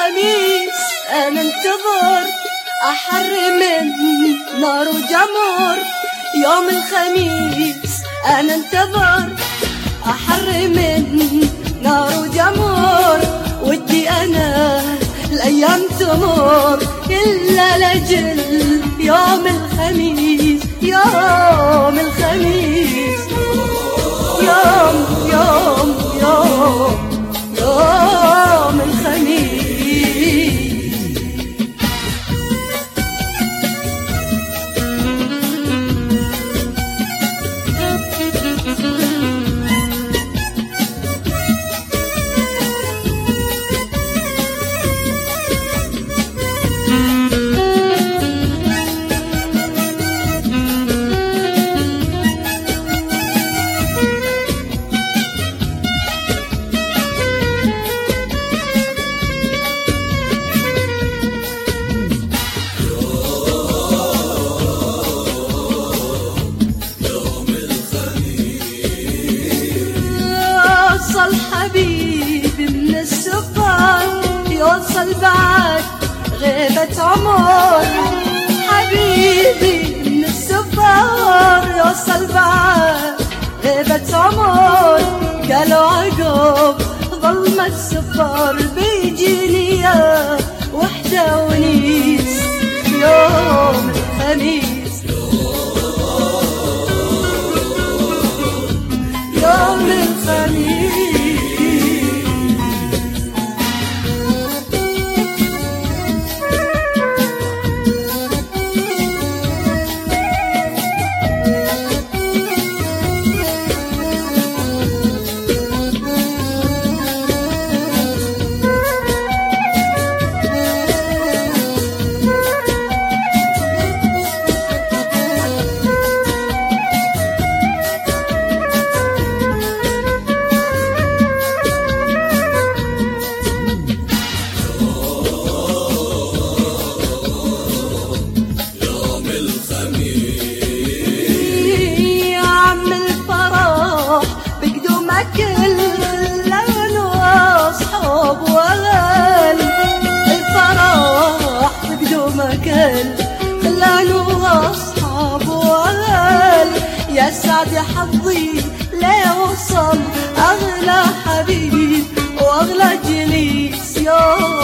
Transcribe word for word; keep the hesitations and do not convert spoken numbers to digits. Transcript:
الخميس أنا انتظر أحر من نار وجمر. يوم الخميس أنا انتظر أحر من نار وجمر. ودي أنا الأيام تمر إلا لجل يوم الخميس. يوم الخميس يوم يوم يوم يوم الخميس. يوصل حبيبي من السفر، يوصل بعد غيبة عمر. حبيبي من السفر يوصل بعد غيبة عمر. قالوا عقب ظلمة السفر بيجيني يا وحدة ونيس. يوم الخميس يوم الخميس. خلانو أصحاب وأهل يا سعد حظي لا وصل أغلى حبيب وأغلى جليس. يوم